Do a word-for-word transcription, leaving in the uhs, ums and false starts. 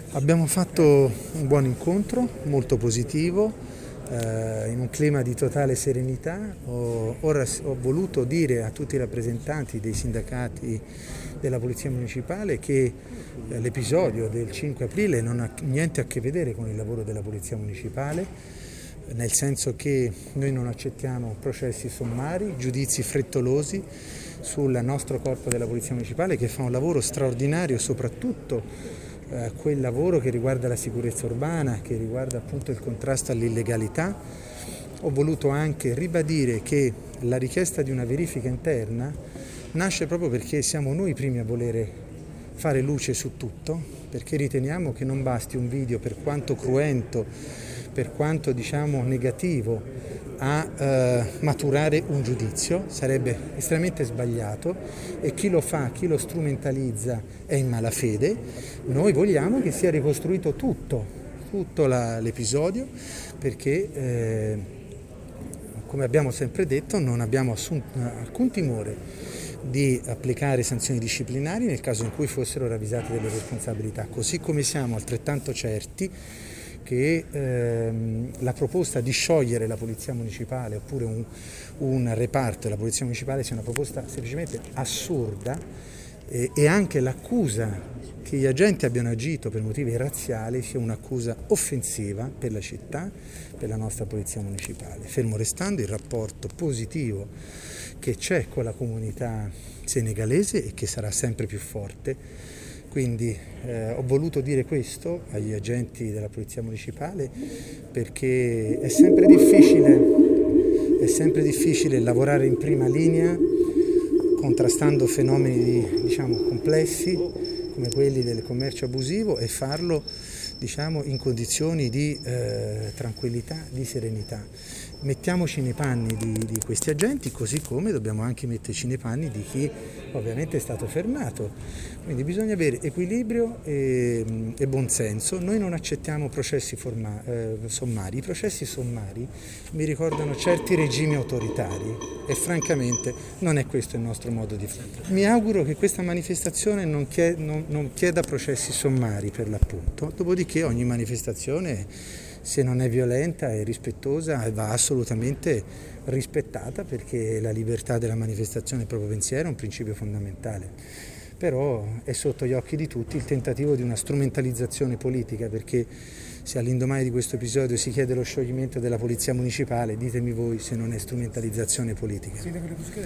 Abbiamo fatto un buon incontro, molto positivo, eh, in un clima di totale serenità. Ho, ora ho voluto dire a tutti i rappresentanti dei sindacati della Polizia Municipale che eh, l'episodio del cinque aprile non ha niente a che vedere con il lavoro della Polizia Municipale, nel senso che noi non accettiamo processi sommari, giudizi frettolosi sul nostro corpo della Polizia Municipale, che fa un lavoro straordinario, soprattutto Eh, quel lavoro che riguarda la sicurezza urbana, che riguarda appunto il contrasto all'illegalità. Ho voluto anche ribadire che la richiesta di una verifica interna nasce proprio perché siamo noi i primi a volere fare luce su tutto, perché riteniamo che non basti un video, per quanto cruento, per quanto diciamo negativo, a eh, maturare un giudizio. Sarebbe estremamente sbagliato e chi lo fa, chi lo strumentalizza è in malafede. Noi vogliamo che sia ricostruito tutto, tutto la, l'episodio, perché eh, come abbiamo sempre detto non abbiamo assunto alcun timore di applicare sanzioni disciplinari nel caso in cui fossero ravvisate delle responsabilità, così come siamo altrettanto certi che ehm, la proposta di sciogliere la Polizia Municipale oppure un, un reparto della Polizia Municipale sia una proposta semplicemente assurda, eh, e anche l'accusa che gli agenti abbiano agito per motivi razziali sia un'accusa offensiva per la città, per la nostra Polizia Municipale, fermo restando il rapporto positivo che c'è con la comunità senegalese e che sarà sempre più forte. Quindi eh, ho voluto dire questo agli agenti della Polizia Municipale, perché è sempre difficile, è sempre difficile lavorare in prima linea contrastando fenomeni diciamo complessi come quelli del commercio abusivo e farlo diciamo in condizioni di eh, tranquillità, di serenità. Mettiamoci nei panni di, di questi agenti, così come dobbiamo anche metterci nei panni di chi ovviamente è stato fermato. Quindi bisogna avere equilibrio e, e buonsenso. Noi non accettiamo processi forma, eh, sommari. I processi sommari mi ricordano certi regimi autoritari e francamente non è questo il nostro modo di fare. Mi auguro che questa manifestazione non, chied, non, non chieda processi sommari per l'appunto, dopodiché ogni manifestazione, se non è violenta e rispettosa, va assolutamente rispettata, perché la libertà della manifestazione del proprio pensiero è un principio fondamentale. Però è sotto gli occhi di tutti il tentativo di una strumentalizzazione politica, perché se all'indomani di questo episodio si chiede lo scioglimento della Polizia Municipale, ditemi voi se non è strumentalizzazione politica.